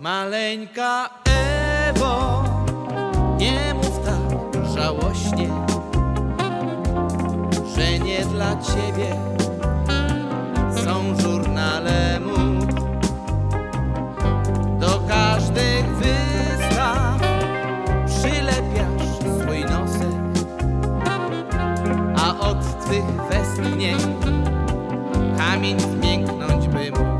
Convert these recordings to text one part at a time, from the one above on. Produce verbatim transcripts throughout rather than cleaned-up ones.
Maleńka Ewo, nie mów tak żałośnie, że nie dla ciebie są żurnale mód. Do każdych wystaw przylepiasz swój nosek, a od twych westchnień kamień zmięknąć by mógł.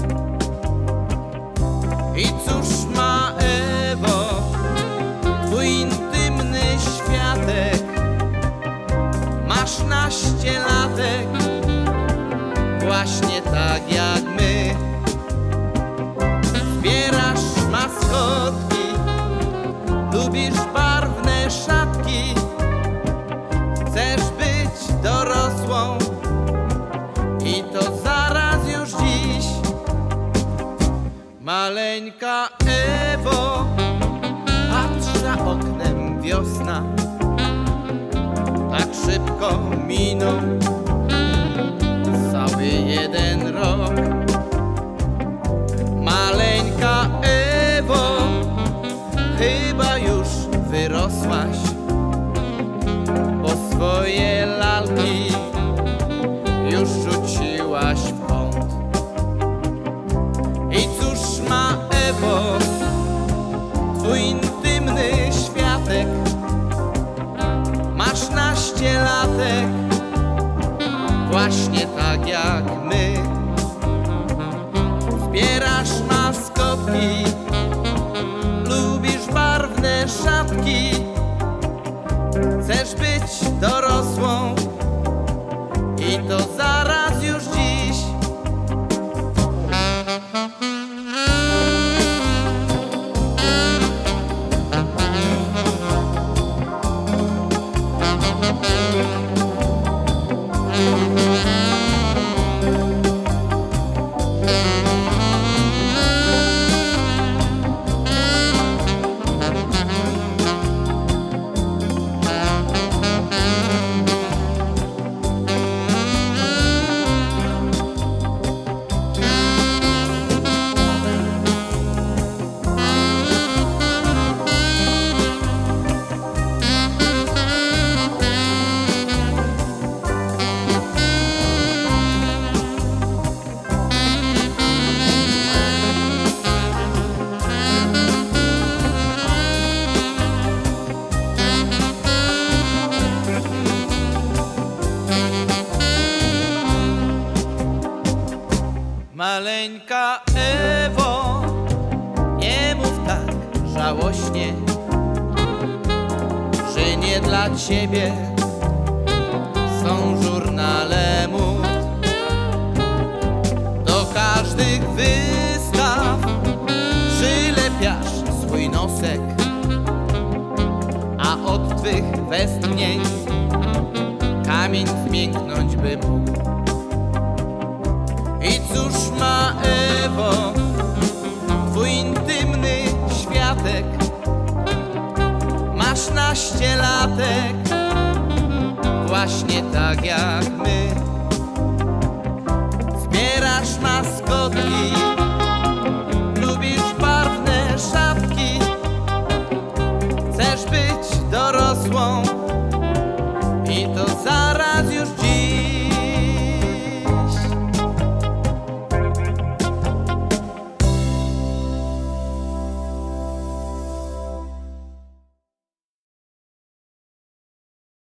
I cóż ma Ewo, twój intymny światek? Masz naście latek, właśnie tak jak my. Zbierasz maskotki, lubisz barwne szatki, chcesz być dorosłą i to zaraz już dziś. Maleńka Ewo, patrz za oknem wiosna, tak szybko minął cały jeden rok. Maleńka Ewo, chyba już wyrosłaś, bo swoje lalki już rzuciłaś w kąt. I cóż ma Ewo, twój intymny światek? Masz naście latek, właśnie tak jak my. Zbierasz maskotki, lubisz barwne szatki, chcesz być dorosłą i to zaraz już dziś. Maleńka Ewo, nie mów tak żałośnie, że nie dla ciebie są żurnale mód. Do każdych wystaw przylepiasz swój nosek, a od twych westchnień kamień zmięknąć by mógł. I cóż ma Ewo, twój intymny światek? Masz naście latek, właśnie tak jak my.